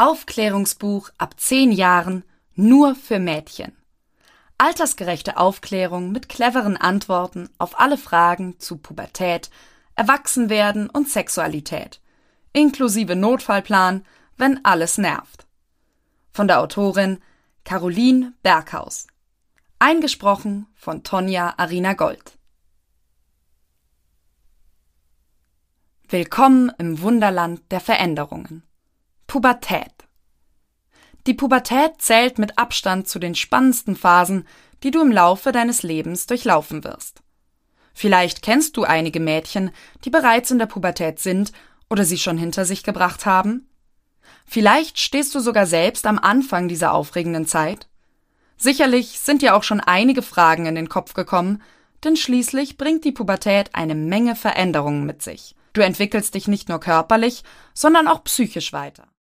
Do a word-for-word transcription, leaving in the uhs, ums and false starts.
Aufklärungsbuch ab zehn Jahren nur für Mädchen. Altersgerechte Aufklärung mit cleveren Antworten auf alle Fragen zu Pubertät, Erwachsenwerden und Sexualität, inklusive Notfallplan, wenn alles nervt. Von der Autorin Caroline Berghaus. Eingesprochen von Tonja Arina Gold. Willkommen im Wunderland der Veränderungen. Pubertät. Die Pubertät zählt mit Abstand zu den spannendsten Phasen, die du im Laufe deines Lebens durchlaufen wirst. Vielleicht kennst du einige Mädchen, die bereits in der Pubertät sind oder sie schon hinter sich gebracht haben. Vielleicht stehst du sogar selbst am Anfang dieser aufregenden Zeit. Sicherlich sind dir auch schon einige Fragen in den Kopf gekommen, denn schließlich bringt die Pubertät eine Menge Veränderungen mit sich. Du entwickelst dich nicht nur körperlich, sondern auch psychisch weiter.